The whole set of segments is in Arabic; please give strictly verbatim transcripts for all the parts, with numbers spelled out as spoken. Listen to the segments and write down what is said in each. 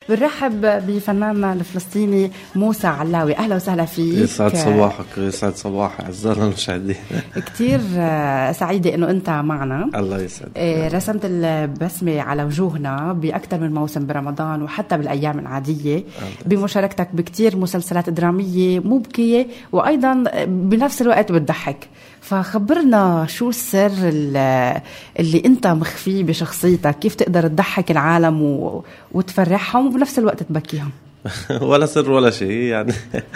بنرحب بفناننا الفلسطيني موسى علاوي. أهلا وسهلا فيك. يسعد صباحك. يسعد صباح أعزائنا المشاهدين. كتير سعيدة إنه أنت معنا. الله يسعد. رسمت البسمة على وجوهنا بأكثر من موسم برمضان وحتى بالأيام العادية بمشاركتك بكتير مسلسلات درامية مبكية وأيضا بنفس الوقت بتضحك. فخبرنا شو السر اللي أنت مخفيه بشخصيتك، كيف تقدر تضحك العالم و... وتفرحهم وبنفس الوقت تبكيهم؟ ولا سر ولا شيء يعني.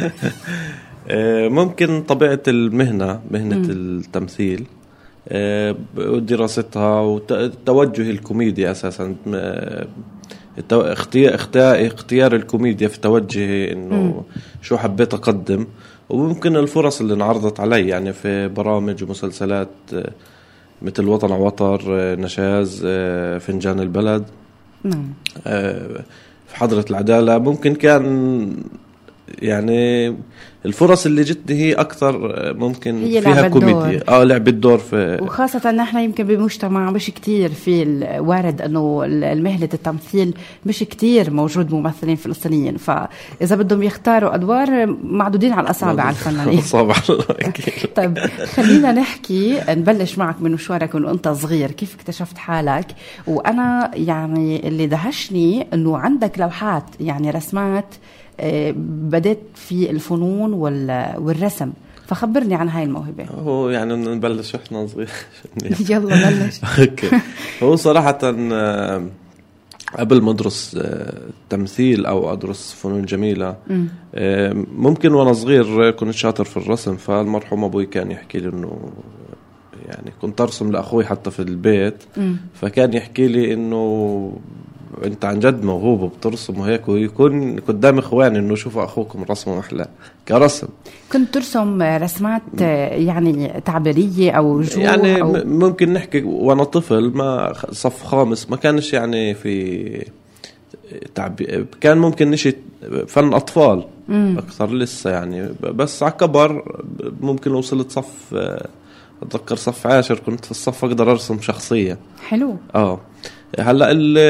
ممكن طبيعة المهنة، مهنة م. التمثيل ودراستها وتوجه الكوميديا أساسا، اختيار اختيار الكوميديا في توجهي إنه م. شو حبيت أقدم، وممكن الفرص اللي انعرضت علي يعني في برامج ومسلسلات مثل وطن عوطر، نشاز، فنجان البلد، نعم، في حضرة العدالة. ممكن كان يعني الفرص اللي جتني هي أكثر ممكن هي فيها كوميديا، اه لعب الدور في، وخاصة ان احنا يمكن بمجتمع مش كتير في الوارد انه المهنة التمثيل مش كتير موجود ممثلين فلسطينيين، فاذا بدهم يختاروا ادوار معدودين على الاصابع على الفنانين. صعب. طيب خلينا نحكي، نبلش معك من مشوارك من وانت صغير، كيف اكتشفت حالك؟ وانا يعني اللي دهشني انه عندك لوحات يعني رسمات بدأت في الفنون والرسم، فخبرني عن هاي الموهبة. هو يعني نبلش احنا صغير. يلا بلش. اوكي. هو صراحة قبل ما ادرس تمثيل او ادرس فنون جميلة، ممكن وانا صغير كنت شاطر في الرسم، فالمرحوم ابوي كان يحكي لي انه يعني كنت ارسم لاخوي حتى في البيت، فكان يحكي لي انه انت عن جد موهوب وبترسم وهيك، ويكون قدام اخواني انه شوفوا اخوكم رسمه احلى كرسم. كنت ترسم رسمات يعني تعبيرية او جوع يعني أو ممكن نحكي وانا طفل، ما صف خامس ما كانش يعني في تعبير، كان ممكن نشي فن اطفال مم. اكثر لسه يعني، بس على كبر ممكن وصلت صف، اتذكر صف عاشر كنت في الصف اقدر ارسم شخصية. حلو. اه هلا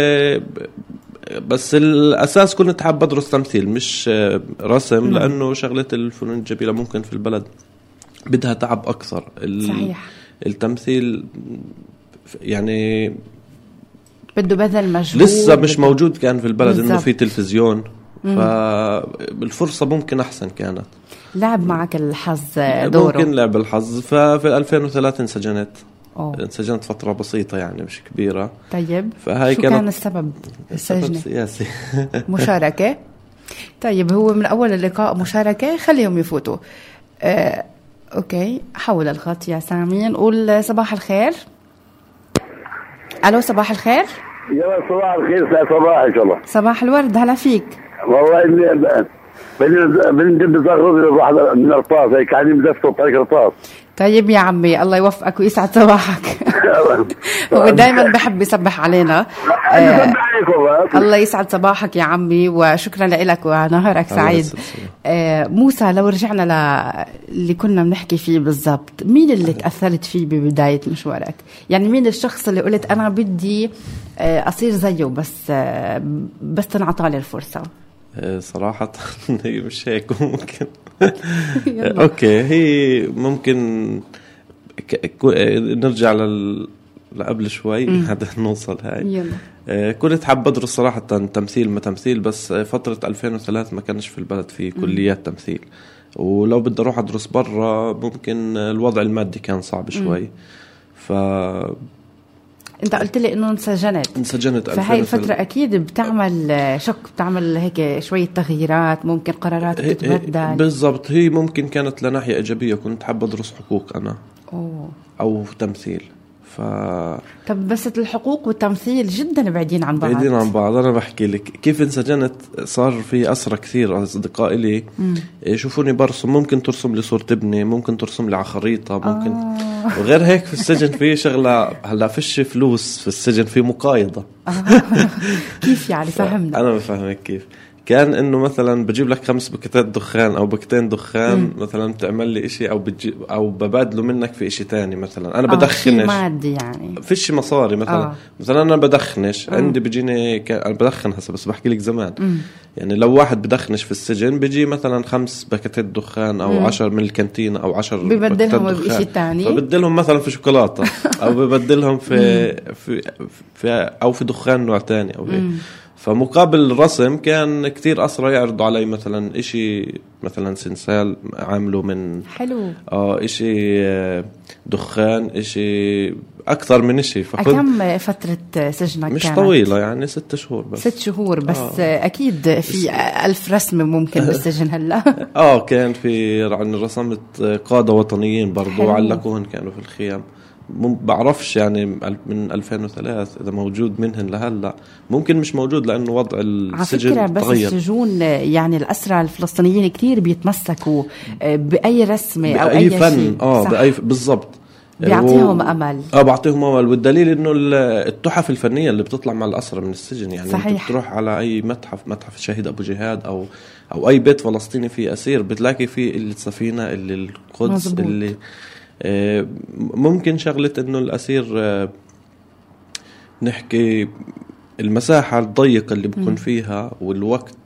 بس الاساس كنت حابب ادرس تمثيل مش رسم، لانه شغله الفنون الجميله ممكن في البلد بدها تعب اكثر. صحيح. التمثيل يعني بده بذل مجهود، لسه مش موجود كان في البلد بالزبط. انه في تلفزيون، فالفرصه ممكن احسن كانت. لعب معك الحظ دوره؟ ممكن لعب الحظ. ففي ألفين وثلاثة انسجنت. أوه. انسجنت فترة بسيطة يعني مش كبيرة. طيب فهاي شو كانت كان السبب؟ السبب سياسي. مشاركة. طيب هو من أول اللقاء مشاركة، خليهم يفوتوا. آه، أوكي حول الخط يا سامي، نقول صباح الخير. ألو صباح الخير. يلا صباح الخير. صباح إن شاء الله. صباح الورد، هلا فيك. والله إني بنجيب بزغرز واحد من الرطاس هيك قاعدين بدفتوا طريق الرطاس. طيب يا عمي الله يوفقك ويسعد صباحك. هو دايما بحب يصبح علينا. آه الله يسعد صباحك يا عمي، وشكرا لك ونهارك سعيد. آه موسى، لو رجعنا اللي كنا بنحكي فيه بالضبط، مين اللي تأثرت فيه ببداية مشوارك؟ يعني مين الشخص اللي قلت أنا بدي آه أصير زيه بس آه بس تنعطالي الفرصة؟ صراحة هي مش هيك. ممكن اوكي هي ممكن ك... نرجع لل... لقبل شوي هذا نوصل هاي. يلا. كنت حاب أدرس صراحة تمثيل ما تمثيل، بس فترة ألفين وثلاثة ما كانش في البلد في كليات تمثيل، ولو بدي أروح أدرس برا ممكن الوضع المادي كان صعب شوي. ف انت قلت لي انه انسجنت انسجنت فهي الفترة اكيد بتعمل شك، بتعمل هيك شوية تغييرات، ممكن قرارات تتبدل. بالضبط. هي ممكن كانت لناحية ايجابية، كنت حابة ادرس حقوق انا. أوه. او تمثيل. ف طب بس الحقوق والتمثيل جدا بعيدين عن بعض. بعيدين عن بعض. انا بحكي لك كيف انسجنت. صار في اسرى كثير اصدقائي لي يشوفوني برسم، ممكن ترسم لي صورة ابني، ممكن ترسم لي على خريطة، ممكن آه. وغير هيك في السجن في شغلة، هلا فيش فلوس في السجن، في مقايضة. كيف يعني؟ فهمنا. أنا بفهمك كيف. كان إنه مثلا بجيب لك خمس بكتات دخان أو بكتين دخان مم. مثلا تعمل لي إشي أو بتجيب أو ببادله منك في إشي تاني. مثلا أنا آه بدخنش مادي يعني فيش مصاري مثلا آه. مثلا أنا بدخنش مم. عندي بيجيني ك... أنا بدخن هسه بس بحكي لك زمان مم. يعني لو واحد بدخنش في السجن بيجي مثلا خمس بكتات دخان أو مم. عشر من الكانتين أو عشر ببدلهم بإشي تاني فبدلهم مثلا في شوكولاتة أو ببدلهم في, في في أو في دخان نوع تاني أو هيك. فمقابل الرسم كان كتير أسرع يعرضوا علي مثلا إشي مثلا سنسال عامله من حلو آه إشي دخان إشي أكثر من إشي. كم فترة سجنك؟ مش كانت طويلة يعني ست شهور بس. ست شهور بس آه. أكيد في ألف رسم ممكن بالسجن هلا. آه كان في يعني رسمت قادة وطنيين برضو علقوهن كانوا في الخيام. بعرفش يعني من ألفين وثلاثة إذا موجود منهن لهلا ممكن مش موجود لأنه وضع السجن تغير. بس السجون يعني الأسرى الفلسطينيين كتير بيتمسكوا بأي رسمة أو أي فن شيء آه بأي بالضبط بيعطيهم و... أمل آه بعطيهم أمل. والدليل إنه التحف الفنية اللي بتطلع مع الأسرى من السجن يعني صحيح. بتروح على أي متحف متحف الشهيد أبو جهاد أو أو أي بيت فلسطيني فيه أسير بتلاقي فيه اللي السفينة اللي القدس مزبوط. اللي ممكن شغلة إنه الأسير نحكي المساحة الضيقة اللي بكون فيها والوقت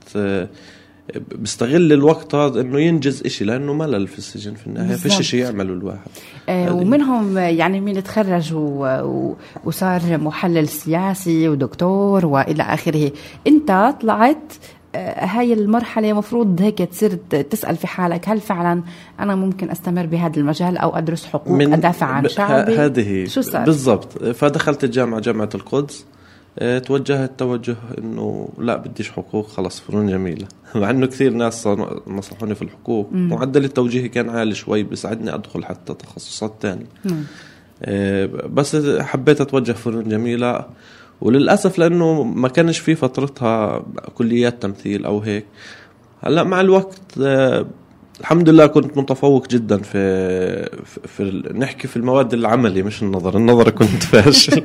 بيستغل الوقت هذا إنه ينجز إشي لأنه ملل في السجن في النهاية فيش إشي يعمله الواحد. آه ومنهم يعني مين تخرج وصار محلل سياسي ودكتور وإلى آخره. أنت طلعت هاي المرحلة مفروض هيك تصير تسأل في حالك هل فعلا أنا ممكن أستمر بهذا المجال أو أدرس حقوق أدافع عن شعبي. هذه شو صار بالضبط. فدخلت الجامعة جامعة القدس اه توجهت توجه إنه لا بديش حقوق خلاص فنون جميلة. مع إنه كثير ناس نصحوني في الحقوق مم. معدل التوجيه كان عالي شوي بيساعدني أدخل حتى تخصصات تانية اه بس حبيت أتوجه فنون جميلة. وللأسف لأنه ما كانش في فترتها كليات تمثيل أو هيك. هلأ مع الوقت آه الحمد لله كنت متفوق جدا في, في, في نحكي في المواد العملي مش النظر. النظر كنت فاشل.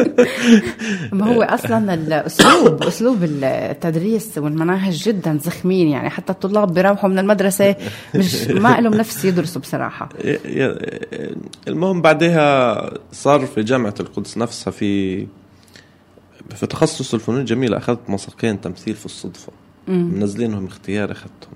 ما هو أصلا الأسلوب أسلوب التدريس والمناهج جدا زخمين يعني حتى الطلاب بيروحوا من المدرسة مش ما لهم نفس يدرسوا بصراحة. المهم بعدها صار في جامعة القدس نفسها في في تخصص الفنون الجميلة أخذت مساقين تمثيل في الصدفة منزلينهم اختيار أخذتهم.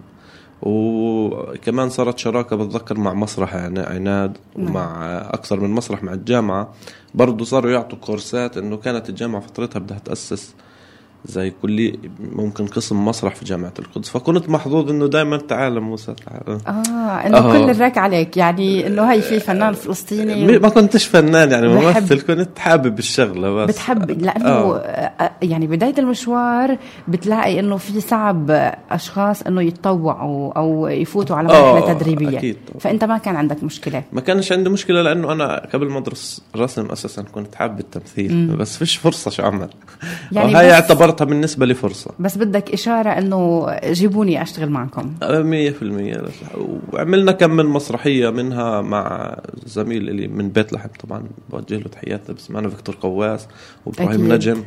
وكمان صارت شراكة بتذكر مع مسرح عناد ومع أكثر من مسرح مع الجامعة برضو صاروا يعطوا كورسات. إنه كانت الجامعة فترتها بدها تأسس زي كلي ممكن قسم مسرح في جامعة القدس. فكنت محظوظ إنه دائما تعال موسى تعال آه إنه آه. كل الراك عليك يعني إنه هاي في فنان فلسطيني ما كنتش فنان يعني ممثل كنت حابب الشغلة بس بتحب لأنه آه. يعني بداية المشوار بتلاقي إنه في صعب أشخاص إنه يتطوعوا أو يفوتوا على مرحلة آه. تدريبية أكيد. فأنت ما كان عندك مشكلة؟ ما كانش عندي مشكلة لأنه أنا قبل ما أدرس رسم أساسا كنت حابب التمثيل مم. بس فيش فرصة شو أعمل يعني هاي اعتبرتها بالنسبة لي فرصة. بس بدك إشارة إنه جيبوني أشتغل معكم مية في المية. وعملنا كم من مسرحية منها مع زميل اللي من بيت لحم طبعا بوجه له تحياتي بس معنا فيكتور قواس وإبراهيم نجم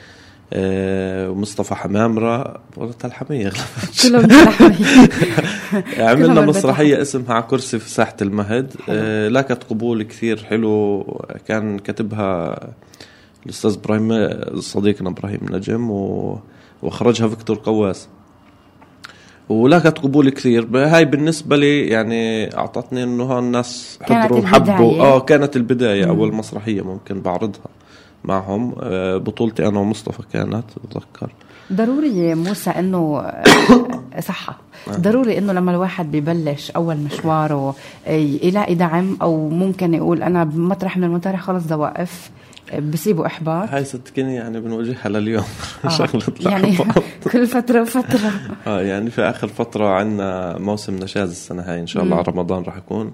آه ومصطفى حمامرة ورث الحمية كلهم الحمية. عملنا مسرحية اسمها على كرسي في ساحة المهد آه لاقت قبول كثير حلو. كان كتبها الأستاذ إبراهيم صديقنا إبراهيم نجم وخرجها فيكتور قواس ولاقت قبول كثير. هاي بالنسبة لي يعني أعطتني إنه الناس حضروا وحبوا. آه كانت البداية مم. أول مسرحية ممكن بعرضها معهم بطولتي أنا ومصطفى كانت أتذكر. ضروري موسى إنه صحة ضروري إنه لما الواحد بيبلش أول مشواره يلاقي دعم أو ممكن يقول أنا بمطرح من المطارح خلص دواقف بسيبوا إحباط. هاي صدقني يعني بنواجهها لليوم آه. شغلة يعني كل فترة وفترة آه يعني في آخر فترة عنا موسم نشاز السنة هاي إن شاء الله على رمضان راح يكون.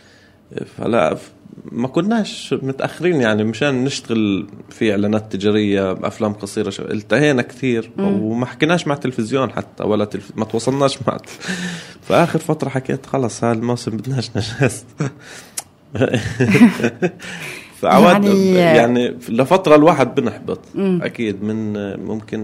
فلا ما كناش متأخرين يعني مشان نشتغل في إعلانات تجارية أفلام قصيرة التهينا كثير مم. وما حكيناش مع التلفزيون حتى ولا تلف... ما توصلناش مع فآخر فترة حكيت خلص هالموسم بدناش نشاز. يعني يعني لفترة الواحد بنحبط م. أكيد من ممكن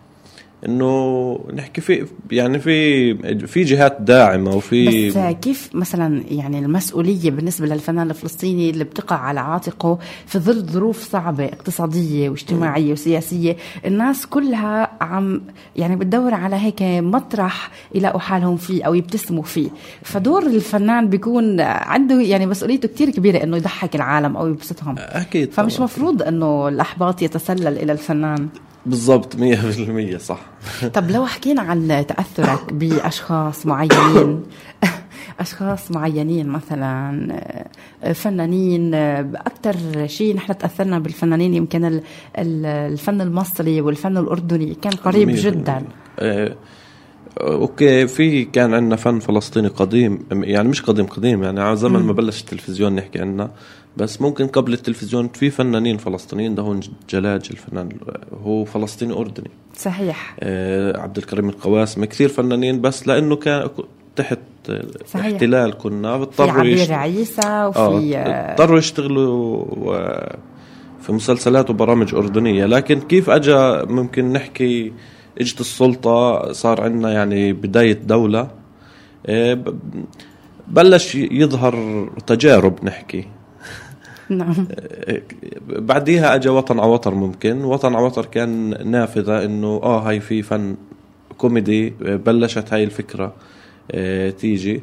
إنه نحكي في يعني في في جهات داعمة وفي بس كيف مثلا يعني المسؤولية بالنسبة للفنان الفلسطيني اللي بتقع على عاتقه في ظل ظروف صعبة اقتصادية واجتماعية م. وسياسية، الناس كلها عم يعني بتدور على هيك مطرح يلاقوا حالهم فيه أو يبتسموا فيه، فدور الفنان بيكون عنده يعني مسؤوليته كتير كبيرة إنه يضحك العالم أو يبسطهم أكيد. فمش مفروض إنه الأحباط يتسلل إلى الفنان. بالضبط مية بالمية صح. طب لو حكينا عن تأثرك بأشخاص معينين أشخاص معينين مثلا فنانين، أكتر شيء نحن تأثرنا بالفنانين يمكن الفن المصري والفن الأردني كان قريب جدا. اه اوكي، في كان عندنا فن فلسطيني قديم، يعني مش قديم قديم يعني على زمن ما بلش التلفزيون نحكي عنه، بس ممكن قبل التلفزيون في فنانين فلسطينيين. دهون جلاج الفنان هو فلسطيني أردني صحيح. آه عبد الكريم القواسمي، كثير فنانين، بس لأنه كان تحت صحيح. احتلال كنا بضطروا في عبير يشت... عيسى وفي اضطروا يشتغلوا في مسلسلات وبرامج أردنية. لكن كيف أجا ممكن نحكي اجت السلطة، صار عندنا يعني بداية دولة، آه بلش يظهر تجارب نحكي. نعم. بعديها اجى وطن عوطر. ممكن وطن عوطر كان نافذة انه اه هاي في فن كوميدي، بلشت هاي الفكرة اه تيجي.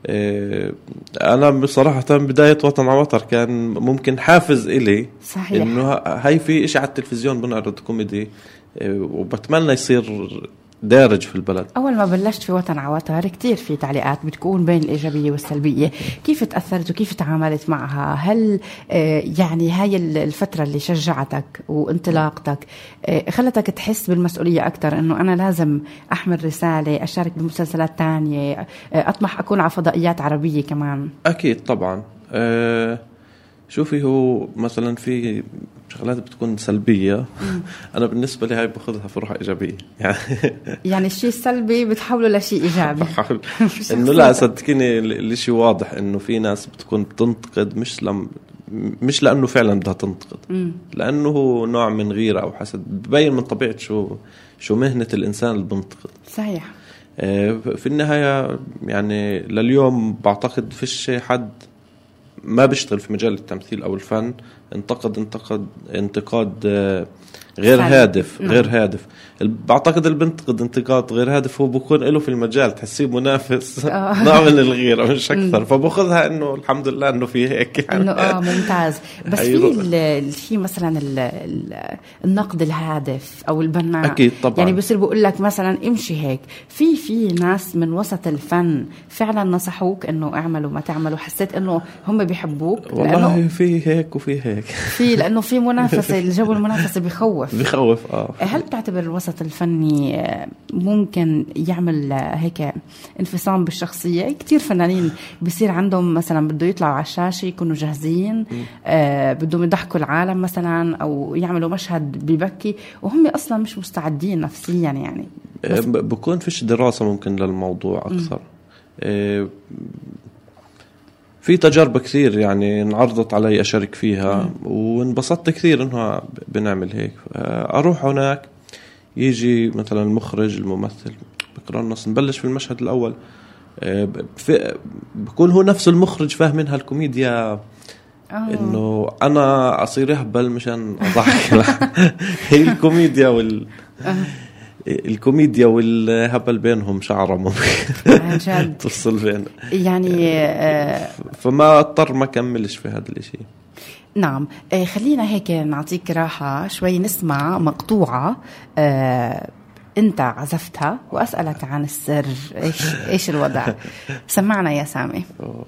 اه انا بصراحة بداية وطن عوطر كان ممكن حافز الي صحيح. انه هاي في اشي على التلفزيون بنعرض كوميدي، اه وبتمنى يصير دارج في البلد. أول ما بلشت في وطن عواتر كتير في تعليقات بتكون بين الإيجابية والسلبية، كيف تأثرت وكيف تعاملت معها؟ هل يعني هاي الفترة اللي شجعتك وانطلاقتك خلتك تحس بالمسؤولية أكتر، إنه أنا لازم أحمل رسالة، أشارك بمسلسلات تانية، أطمح أكون على فضائيات عربية كمان؟ أكيد طبعا. أه شوفي، هو مثلا في شغلات بتكون سلبية أنا بالنسبة لي هاي باخذها في روح إيجابية يعني يعني الشيء السلبي بتحوله لشيء إيجابي. إنه لا صدقيني الشيء واضح إنه في ناس بتكون بتنتقد مش لم مش لأنه فعلا بدها تنتقد، لأنه هو نوع من غيرة أو حسد، ببين من طبيعة شو شو مهنة الإنسان اللي بنتقد. صحيح. في النهاية يعني لليوم بعتقد فيش حد ما بيشتغل في مجال التمثيل أو الفن انتقد انتقد انتقاد غير فعلا. هادف نعم. غير هادف. بعتقد اللي بنتقد انتقاد غير هادف هو بيكون له في المجال تحسيه منافس نوع من الغيرة مش أكثر، فبأخذها إنه الحمد لله إنه في هيك يعني. إنه آه ممتاز. بس في في مثلا ال ال النقد الهادف أو البناء أكيد طبعا. يعني بيصير بقول لك مثلا امشي هيك، في في ناس من وسط الفن فعلا نصحوك إنه اعملوا ما تعملوا، حسيت إنه هم بيحبوك؟ والله في هيك وفي هيك في لأنه في منافسة، الجو المنافسة بيخوف بيخوف اه. هل بتعتبر الوسط الفني ممكن يعمل هيك انفصام بالشخصية؟ كتير فنانين بيصير عندهم مثلا بده يطلعوا على الشاشة يكونوا جاهزين، آه بدهم يضحكوا العالم مثلا أو يعملوا مشهد بيبكي وهم أصلا مش مستعدين نفسيا يعني. بكون فيش دراسة ممكن للموضوع أكثر. آه في تجارب كثير يعني انعرضت علي أشارك فيها م. وانبسطت كثير إنه بنعمل هيك. أروح هناك يجي مثلا المخرج الممثل بقرأ النص نبلش في المشهد الأول، بكون هو نفس المخرج فاهم منها الكوميديا أوه. إنه أنا أصير أهبل مشان أضحك هي الكوميديا وال الكوميديا والهبل بينهم شعره ممكن توصل بين يعني آه فما اضطر ما كملش في هذا الشيء. نعم. آه خلينا هيك نعطيك راحة شوي نسمع مقطوعة آه انت عزفتها واسألك عن السر، ايش ايش الوضع. سمعنا يا سامي. أوه.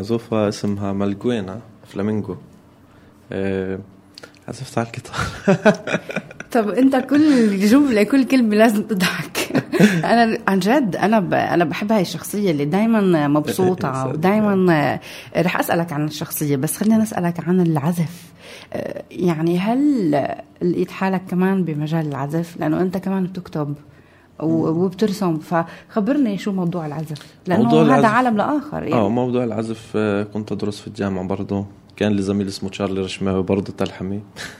معزوفة اسمها مالجوينا فلامينغو. أه عزفت على الجيتار. طب انت كل جملة كل كلمة لازم تضحك. انا عن جد انا ب... انا بحب هاي الشخصية اللي دايما مبسوطة ودايما. رح اسألك عن الشخصية بس خلينا نسألك عن العزف. يعني هل لقيت حالك كمان بمجال العزف لانه انت كمان بتكتب وبترسم، فخبرني شو موضوع العزف لانه هذا العزف عالم لاخر يعني. اه موضوع العزف كنت ادرس في الجامعة برضه، كان لي زميل اسمه تشارلي رشماوي برضه تلحمي.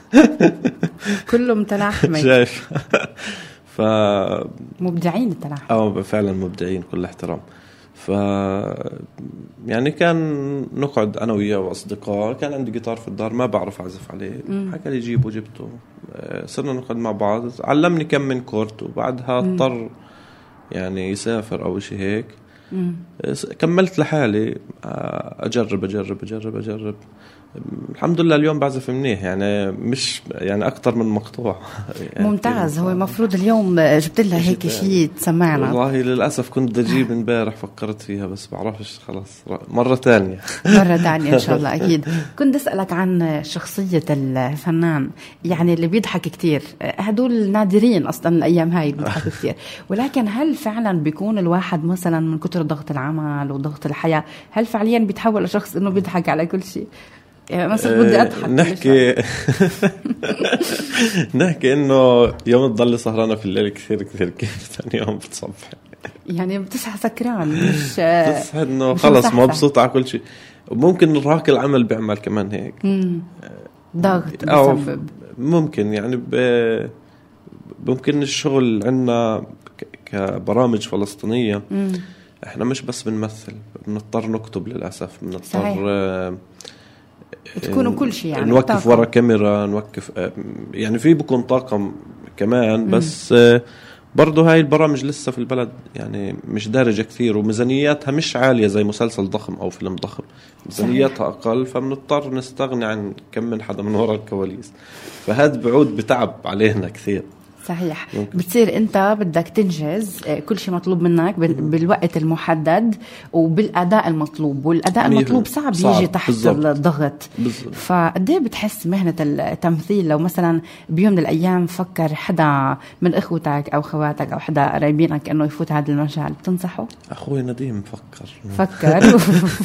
كلهم تلاحمي شايف. ف مبدعين التلاحم. اه فعلا مبدعين كل احترام. ف يعني كان نقعد انا وياه واصدقاء، كان عندي جيتار في الدار ما بعرف اعزف عليه، حكى لي جيبه جبته، صرنا نقعد مع بعض، علمني كم من كورت، وبعدها اضطر يعني يسافر او شيء هيك. مم. كملت لحالي أجرب أجرب أجرب أجرب الحمد لله اليوم بعزف منيح، يعني مش يعني أكتر من مقطوع. يعني ممتاز. هو المفروض اليوم جبت لها هيك شيء تسمعنا. والله للأسف كنت أجيب امبارح فكرت فيها بس بعرفش، خلاص مرة تانية. مرة تانية إن شاء الله أكيد. كنت أسألك عن شخصية الفنان يعني اللي بيضحك كتير، هدول نادرين أصلا الأيام هاي بيضحك كتير، ولكن هل فعلا بيكون الواحد مثلا من كتر ضغط العمل وضغط الحياة هل فعليا بيتحول لشخص إنه بيضحك على كل شيء؟ يعني مثلا بدي أضحك نحكي نحكي إنه يوم تضل سهرانة في الليل كثير كثير كيف ثاني يوم بتصبح يعني بتصحى سكران، مش بتصحى إنه خلص مبسوط على كل شيء. وممكن الراك العمل بيعمل كمان هيك ضغط بسبب ممكن يعني ب... ممكن الشغل عندنا كبرامج فلسطينية مم. احنا مش بس بنمثل، بنضطر نكتب للأسف، بنضطر آه تكونوا كل شيء يعني نوقف ورا كاميرا، نوقف آه يعني في بكون طاقم كمان بس آه برضو هاي البرامج لسه في البلد يعني مش دارجة كثير، وميزانياتها مش عالية زي مسلسل ضخم أو فيلم ضخم، ميزانياتها أقل، فبنضطر نستغني عن كم من حدا من وراء الكواليس، فهذا بعود بتعب علينا كثير. صحيح. ممكن. بتصير انت بدك تنجز كل شيء مطلوب منك بالوقت المحدد وبالاداء المطلوب، والاداء المطلوب صعب, صعب يجي تحت بالزبط. الضغط. فقديه بتحس مهنة التمثيل لو مثلا بيوم من الايام فكر حدا من اخوتك او خواتك او حدا قريبينك انه يفوت هذا المجال بتنصحه؟ اخوي نديم فكر فكر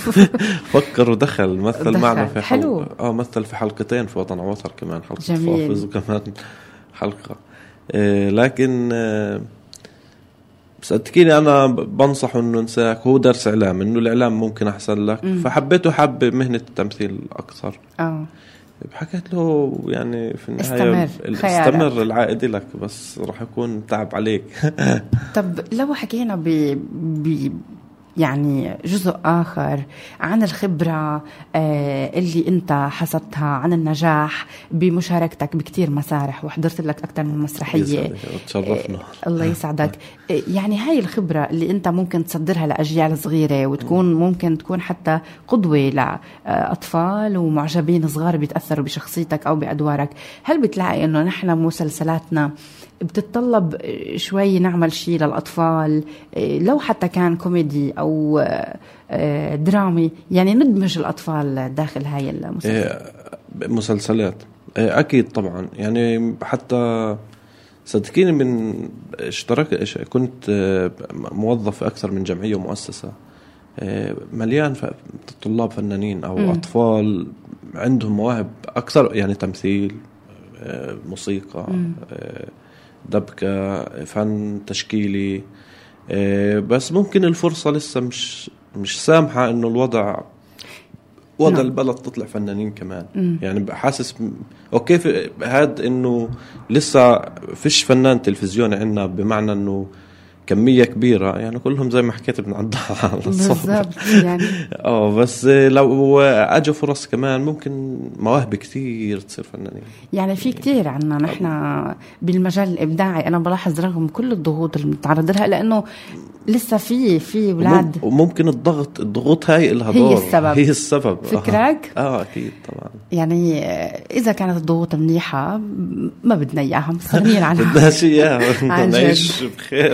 فكر ودخل مثل دخل. معنا في حلو. اه مثل في حلقتين في وطن عوطر كمان، حلقة جميل. فافز وكمان حلقة إيه لكن إيه صدقيني أنا بنصح إنه نساك، هو درس إعلام، إنه الإعلام ممكن أحسن لك. مم. فحبيته حب مهنة التمثيل أكثر. آه حكيت له يعني في النهاية استمر, استمر العائد لك بس راح يكون تعب عليك. طب لو حكينا ب ب يعني جزء آخر عن الخبرة اللي أنت حصدتها، عن النجاح بمشاركتك بكتير مسارح وحضرت لك أكتر من مسرحية. تشرفنا. الله يسعدك. يعني هاي الخبرة اللي أنت ممكن تصدرها لأجيال صغيرة وتكون ممكن تكون حتى قدوة لأطفال ومعجبين صغار بيتأثروا بشخصيتك أو بأدوارك، هل بتلاقي أنه نحن مسلسلاتنا بتتطلب شوي نعمل شيء للأطفال لو حتى كان كوميدي أو درامي، يعني ندمج الأطفال داخل هاي المسلسلات؟ مسلسلات أكيد طبعا، يعني حتى صدقيني من اشترك كنت موظف في أكثر من جمعية ومؤسسة مليان طلاب فنانين أو م. أطفال عندهم مواهب أكثر، يعني تمثيل، موسيقى، م. دبكة، فن تشكيلي، بس ممكن الفرصة لسه مش مش سامحة إنه الوضع وضع نعم. البلد تطلع فنانين كمان. م. يعني بحاسس أوكي في هاد إنه لسه فيش فنان تلفزيوني عنا بمعنى إنه كمية كبيرة، يعني كلهم زي ما حكيت بنعدها على الصوت يعني. اه بس لو اجوا فرص كمان ممكن مواهب كتير تصير فنانين. يعني في كتير عنا نحن بالمجال الإبداعي، أنا بلاحظ رغم كل الضغوط اللي بنتعرض لها لأنه لسه في في أولاد، وممكن الضغط الضغوط هاي لها دور، هي السبب هي السبب فكرك. اه اكيد طبعا. يعني اذا كانت الضغوط منيحه ما بدنا اياها، مستغنيين عنها، بدنا شيء نعيش بخير.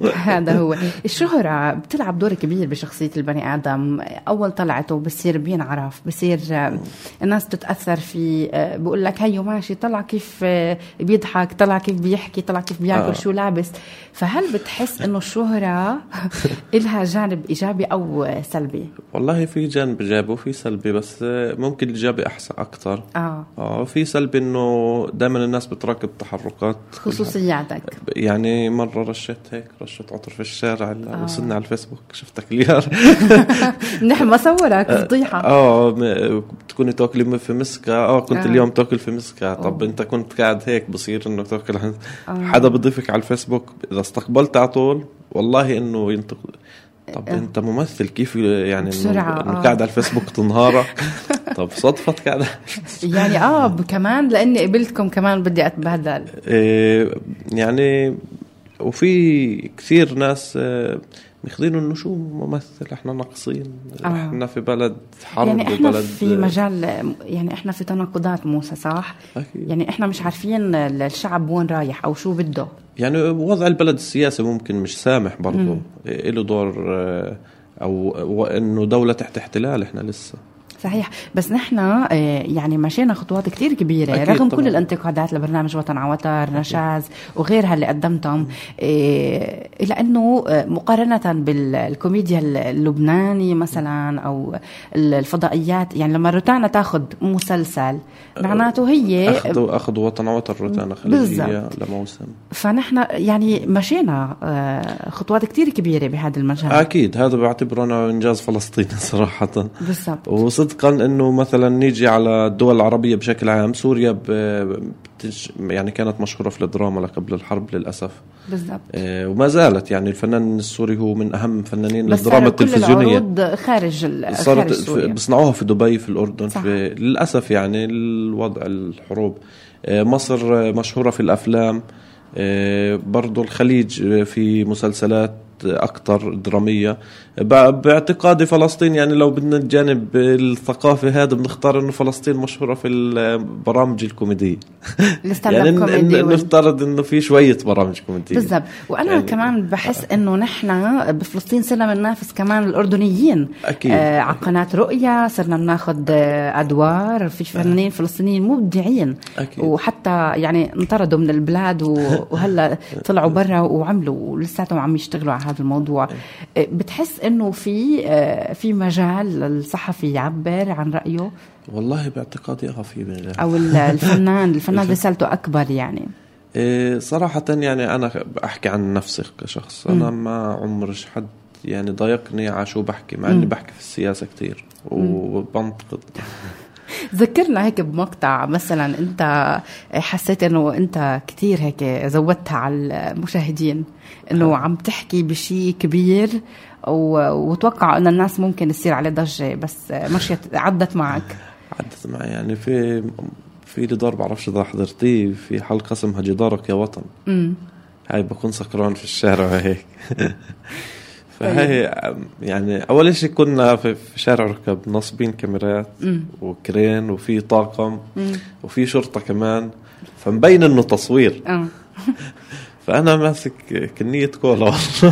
هذا هو الشهرة بتلعب دور كبير بشخصية البني آدم. أول طلعته بصير بينعرف، بصير الناس تتأثر فيه، بقول لك هيو ماشي، طلع كيف بيضحك، طلع كيف بيحكي، طلع كيف بياكل، آه. شو لابس. فهل بتحس إنه الشهرة إلها جانب إيجابي أو سلبي؟ والله في جانب إيجابي وفي سلبي، بس ممكن الإيجابي أحسن أكتر. آه. آه في سلبي إنه دائما الناس بتراقب تحركات خصوصياتك. يعني مرة رشت هيك رشة عطر في الشارع، آه. وصلنا على الفيسبوك شفتك اليار نحن ما صورك فضيحة. آه بتكوني تاكلي في مسكة، آه كنت آه. اليوم تاكل في مسكة. طب أوه. أنت كنت قاعد هيك بصير إنه تاكل آه. حدا بضيفك على الفيسبوك، إذا استقبلت على طول والله إنه ينتق. طب آه. أنت ممثل كيف يعني إنه آه. قاعد على الفيسبوك تنهارك؟ طب صدفت قاعدة يعني آه كمان لأني قبلتكم كمان بدي أتبهدل. إيه يعني وفي كثير ناس مخدينه إنه شو ممثل، إحنا ناقصين، آه. إحنا في بلد حرب، يعني إحنا بلد في مجال، يعني إحنا في تناقضات موسى، صح؟ أكيد. يعني إحنا مش عارفين الشعب وين رايح أو شو بده. يعني وضع البلد السياسي ممكن مش سامح برضو، إله دور، أو إنه دولة تحت احتلال إحنا لسه. صحيح، بس نحن يعني مشينا خطوات كتير كبيرة رغم طبعا. كل الانتقادات لبرنامج وطن عوتر، نشاز وغيرها اللي قدمتهم، إلى أنه مقارنة بالكوميديا اللبناني مثلا أو الفضائيات، يعني لما روتانا تاخد مسلسل معناته هي أخذوا أخذوا وطن عوتر روتانا خليجية لموسم، فنحن يعني مشينا خطوات كتير كبيرة بهذا المجال. أكيد هذا بعتبرنا إنجاز فلسطين صراحة. بالضبط. صدقا انه مثلا نيجي على الدول العربيه بشكل عام، سوريا بتج... يعني كانت مشهوره في الدراما قبل الحرب للاسف. بالضبط. آه وما زالت، يعني الفنان السوري هو من اهم فنانين الدراما التلفزيونيه. بس خارج صارت سوريا بصنعوها في دبي في الاردن. في للاسف يعني الوضع الحروب. آه مصر مشهوره في الافلام، آه برضو الخليج في مسلسلات أكتر درامية. باعتقادي فلسطين يعني لو بدنا الجانب الثقافي هذا بنختار إنه فلسطين مشهورة في البرامج الكوميدية يعني نفترض إنه في شوية برامج كوميدية. بالضبط. وأنا يعني كمان بحس إنه نحن بفلسطين صرنا بننافس كمان الأردنيين. أكيد. آه على قناة رؤية صرنا بناخد أدوار في فنانين فلسطينيين مبدعين. أكيد. وحتى يعني انطردوا من البلاد وهلا طلعوا برا وعملوا ولساتهم عم يشتغلوا على هذا الموضوع. بتحس انه في في مجال الصحفي يعبر عن رايه؟ والله باعتقادي اه في مجال، او الفنان الفنان رسالته اكبر يعني. صراحه يعني انا احكي عن نفسي كشخص، انا ما عمرش حد يعني ضايقني على شو بحكي، مع اني بحكي في السياسه كتير وبنتقد. ذكرنا هيك بمقطع مثلا انت حسيت انه انت كتير هيك زودتها على المشاهدين، انه عم تحكي بشيء كبير وتوقع ان الناس ممكن يصير عليه ضجة، بس مشيت عدت معك. عدت معي يعني في في جدار بعرفش اذا حضرتيه، في حلقة اسمها جدارك يا وطن. امم هاي بكون سكران في الشارع هيك فهي يعني أول شيء كنا في شارع ركب نصبين كاميرات مم. وكرين وفي طاقم مم. وفي شرطة كمان، فمبين إنه تصوير. فأنا ماسك كنية كولا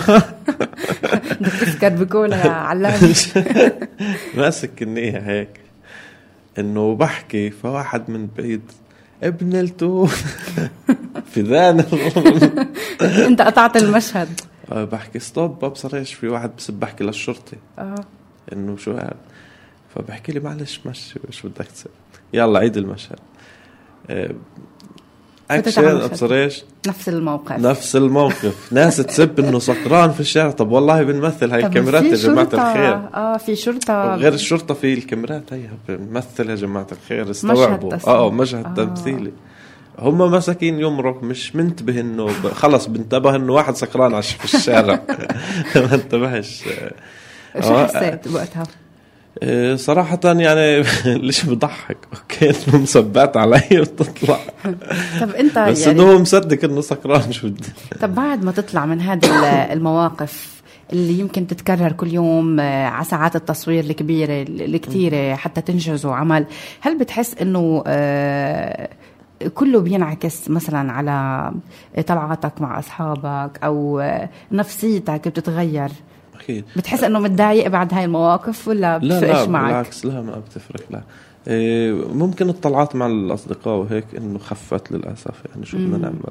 تذكر بكولا يا علامي ماسك كنية هيك إنه بحكي، فواحد من بعيد ابن التو في ذان أنت قطعت المشهد. أه بحكي ستوب ببصر ايش في واحد بس بحكي للشرطي اه انه شو هذا، فبحكي لي معلش ماشي شو بدك تسوي، يلا عيد المشهد. أه اكشن ابصر ايش نفس الموقف نفس الموقف ناس تسب انه سكران في الشارع. طب والله بنمثل هاي الكاميرات يا جماعه الخير. اه في شرطه غير الشرطه في الكاميرات، هي بنمثل يا جماعه الخير، استوعبوا. اه مشهد آه. تمثيلي. هم مساكين يمرق مش منتبه انه خلص بنتبه انه واحد سكران عش في الشارع ما انتبهش. شو حسيت وقتها؟ صراحة يعني ليش بضحك اوكي انه مسبات علي وتطلع. طب انت بس يعني انه مصدق انه سكران شو بدي. طب بعد ما تطلع من هذه المواقف اللي يمكن تتكرر كل يوم على ساعات التصوير الكبيرة الكتيرة حتى تنجزوا عمل، هل بتحس انه كله بينعكس مثلا على طلعاتك مع أصحابك أو نفسيتك بتتغير؟ أكيد. بتحس أنه متضايق بعد هاي المواقف ولا بتفرقش معك؟ لا بالعكس، لا ما بتفرق. لا إيه ممكن الطلعات مع الأصدقاء وهيك إنه خفت للأسف، يعني شو بدنا نعمل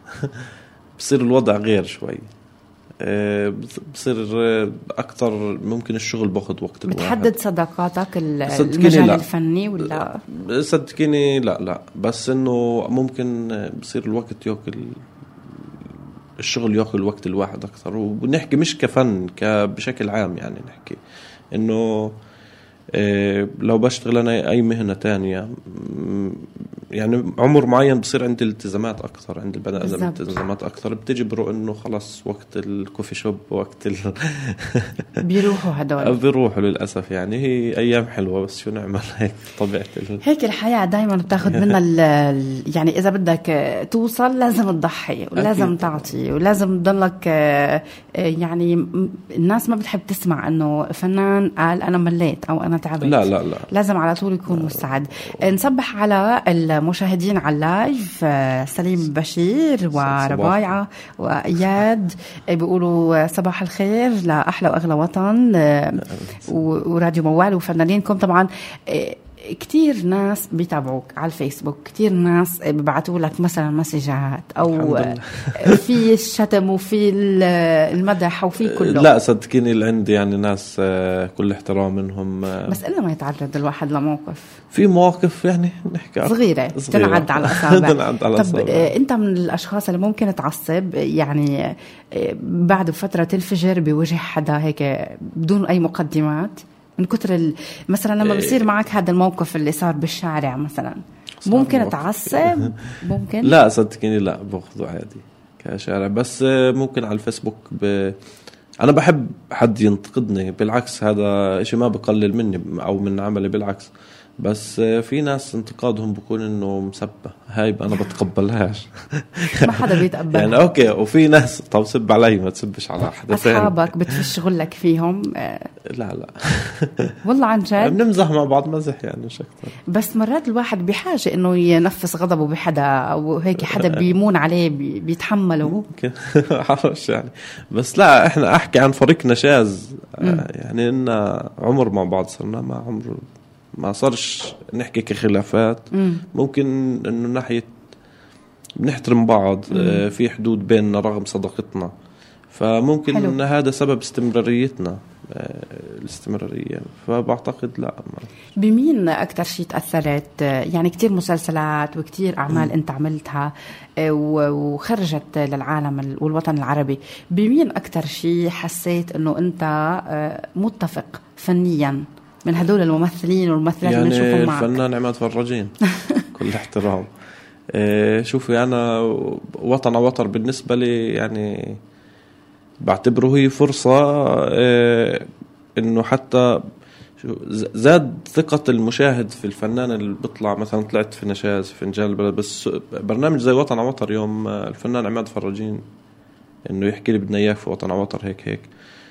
بصير الوضع غير شوي. إيه بصير أكتر ممكن الشغل باخد وقت الواحد. بتحدد صداقاتك المجال لا. الفني ولا؟ صدقيني لا لا بس إنه ممكن بصير الوقت يأكل الشغل يأكل وقت الواحد أكثر. وبنحكي مش كفن بشكل عام، يعني نحكي إنه إيه لو بشتغل أنا أي مهنة تانية يعني عمر معين بصير عندي التزامات أكثر، عند البني آدم التزامات أكثر، بتجبروا إنه خلاص وقت الكوفي شوب وقت ال بيروحوا هدول بيروحوا للأسف. يعني هي أيام حلوة بس شو نعمل، هيك طبيعة ال... هيك الحياة دايما بتاخد منا ال... يعني إذا بدك توصل لازم تضحي ولازم تعطي ولازم تضلك يعني الناس ما بتحب تسمع إنه فنان قال أنا مليت أو أنا تعبت. لا لا لا لازم على طول يكون مستعد. نصبح على المشاهدين على اللايف، سليم بشير وربايعة وإياد بيقولوا صباح الخير لأحلى وأغلى وطن وراديو موال وفنانينكم. طبعا كتير ناس بيتابعوك على الفيسبوك، كتير ناس بيبعتوا لك مثلا مسجات أو في الشتم وفي المدح وفي كله. لا صدقيني اللي عندي يعني ناس كل احترام منهم، بس إلا ما يتعرض الواحد لموقف، في مواقف يعني نحكي صغيرة, صغيرة. تنعد على الأصابع. تنعد على طب أنت من الأشخاص اللي ممكن تعصب يعني بعد فترة تنفجر بوجه حدا هيك بدون أي مقدمات من كتر ال... مثلا لما بيصير معك هذا الموقف اللي صار بالشارع مثلا ممكن تعصب؟ ممكن لا صدقيني لا باخذه عادي كشارع، بس ممكن على الفيسبوك ب... أنا بحب حد ينتقدني، بالعكس هذا إشي ما بقلل مني أو من عملي، بالعكس. بس في ناس انتقادهم بيكون إنه مسبة، هاي أنا بتقبلهاش. ما حدا بيتقبلها يعني أوكي. وفي ناس طب سب علي، ما تسبش على أحد. أصحابك بتفش غلك فيهم؟ لا لا والله عن جد بنمزح مع بعض مزح يعني مش أكتر. بس مرات الواحد بحاجة إنه ينفس غضبه بحدا أو هيك حدا بيمون عليه بيتحمله ممكن حرش يعني. بس لا إحنا أحكي عن فريقنا شاذ يعني إن عمر مع بعض صرنا مع عمر ما صارش نحكي كخلافات. مم. ممكن إنه ناحية بنحترم بعض، مم. في حدود بيننا رغم صداقتنا، فممكن حلو. إن هذا سبب استمراريتنا الاستمرارية. فبعتقد لا. بمين أكتر شيء تأثرت؟ يعني كتير مسلسلات وكتير أعمال م. أنت عملتها وخرجت للعالم والوطن العربي، بمين أكتر شيء حسيت أنه أنت متفق فنيا من هدول الممثلين والممثلات يعني اللي نشوفهم معك؟ الفنان عماد فراجين كل احترام. شوفي أنا وطن وطر بالنسبة لي يعني بعتبره هي فرصة إنه حتى زاد ثقة المشاهد في الفنان اللي بيطلع. مثلا طلعت في نشاز في نجال البلد، بس برنامج زي وطن وطر يوم الفنان عماد فراجين إنه يحكي لي بدنا إياك في وطن وطر هيك هيك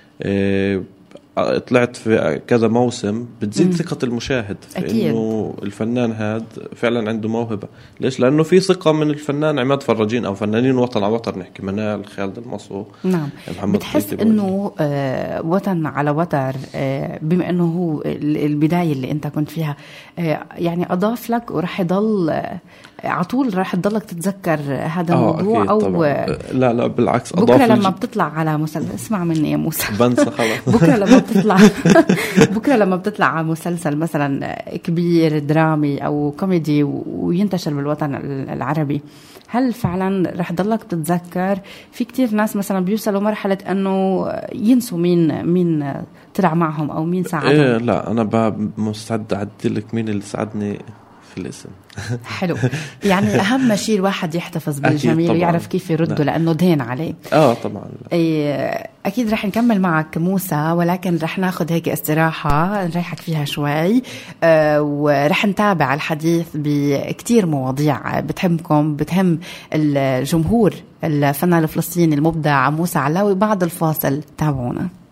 طلعت في كذا موسم، بتزيد ثقة المشاهد في أكيد. إنه الفنان هاد فعلا عنده موهبة. ليش؟ لأنه في ثقة من الفنان عماد فراجين أو فنانين وطن على وطر، نحكي منال، خالد المصو. نعم. بتحس إنه آه وطن على وطر آه بما إنه هو البداية اللي أنت كنت فيها آه يعني أضاف لك ورح يضل آه عطول رح تضلك تتذكر هذا الموضوع أو طبعاً. لا لا بالعكس بكرة لما بتطلع على مسلسل اسمع مني يا موسى بنسى خلاص. بكرة لما بتطلع بكرة لما بتطلع على مسلسل مثلا كبير درامي أو كوميدي وينتشر بالوطن العربي، هل فعلا رح ضلك تتذكر؟ في كتير ناس مثلا بيوصلوا مرحلة أنه ينسوا مين مين طلع معهم أو مين ساعدهم. إيه لا أنا مستعد أعدلك مين اللي ساعدني في الاسم. حلو. يعني أهم شيء الواحد يحتفظ بالجميل ويعرف كيف يرده لأنه دين عليه. آه طبعا. أكيد رح نكمل معك موسى، ولكن رح ناخد هيك استراحة نريحك فيها شوي، أه ورح نتابع الحديث بكتير مواضيع بتهمكم بتهم الجمهور الفنان الفلسطيني المبدع موسى علاوي. بعد الفاصل تابعونا.